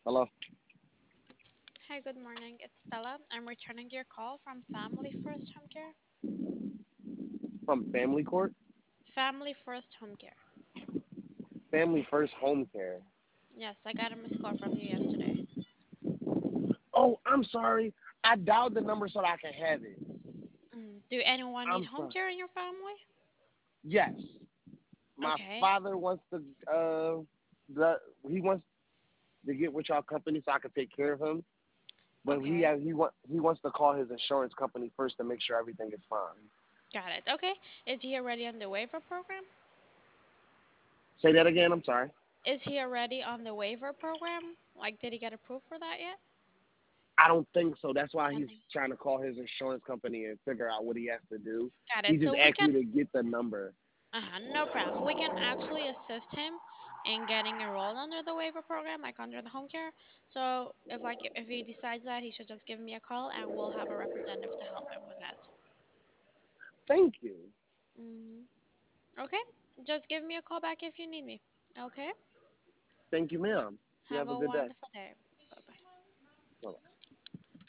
Hello, Hi, good morning. It's Stella. I'm returning your call from Family First Home Care. from Family Court, Family First Home Care. Family First Home Care. Yes, I got a missed call from you yesterday. Oh, I'm sorry. I dialed the number so that I can have it. Do anyone need I'm home sorry. care in your family? Yes, my Okay, father wants to. The he wants to get with y'all company so I can take care of him. But okay, he wants to call his insurance company first to make sure everything is fine. got it. Okay, is he already on the waiver program? Say that again. I'm sorry. Is he already on the waiver program? Like, did he get approved for that yet? I don't think so. That's why he's Nothing. trying to call his insurance company and figure out what he has to do. Got He it. just So we asked can, me to get the number. no problem. We can actually assist him in getting enrolled under the waiver program, like under the home care. So if he decides that, he should just give me a call and we'll have a representative to help him with that. Thank you. hmm Okay, just give me a call back if you need me. Okay, Thank you, ma'am. You have have a a good day. wonderful day.